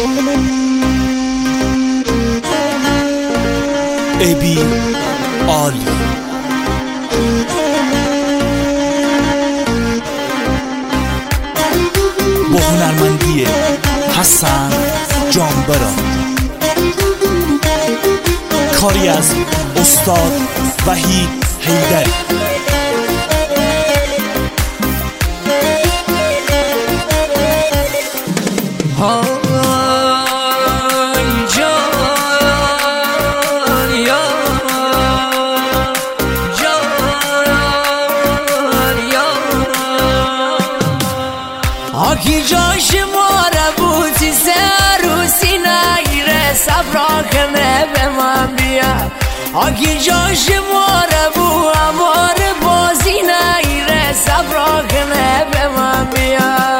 ابی عالی با هنرمندی حسن جانبرا، کاری از استاد وحید حیدری. آکی جاش ماره بودی سروسی نگیره صبرا کنه به من بیا. آکی جاش ماره بو امار بازی نگیره صبرا کنه به من بیا.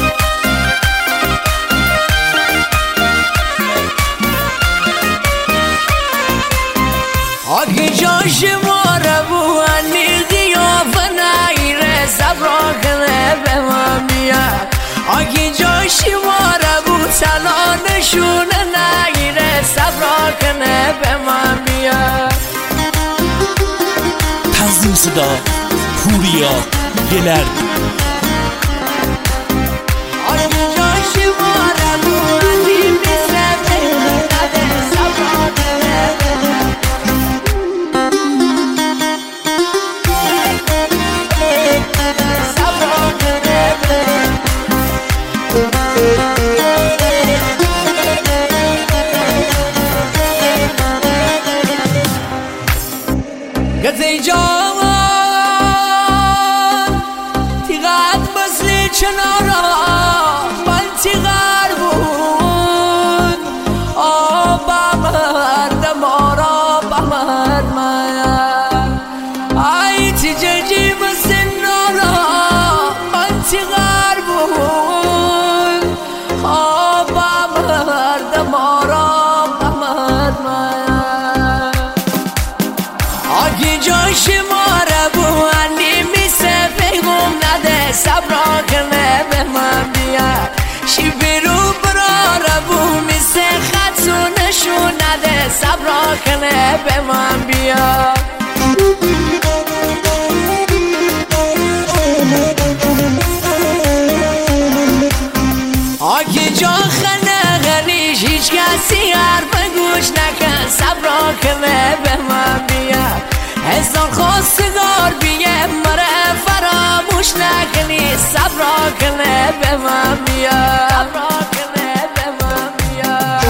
آکی جاش ماره بو انی قیافه نگیره صبرا کنه به من بیا. آگی جاشی ماره بود تلا نشونه نگیره صبرا کنه به من بیا. تنظیم صدا پوریا گلردی. آگی جاشی ماره بود انی مثل بگیده صبرا کنه به من. صبرا کنه به من. گذی جان تیغت مثل چنارا من تیغر بود آبا مرد مارا بمرد من ای تیجی مثل نارا من تیغر بود آبا مرد مارا بمرد من. آگی جاش ماره بو انی میسه پیغم نده صبرا کنه به من بیا. شی بیرو براره بو میسه خطو نشون نده صبرا کنه به من بیا. آگی جان خنه غریش هیچ کسی حرف گوش نکن صبرا کنه به من بیا. هزار خواستگار بیه مره فراموش نکنی صبرا کنه به من بیا. صبرا کنه به من بیا.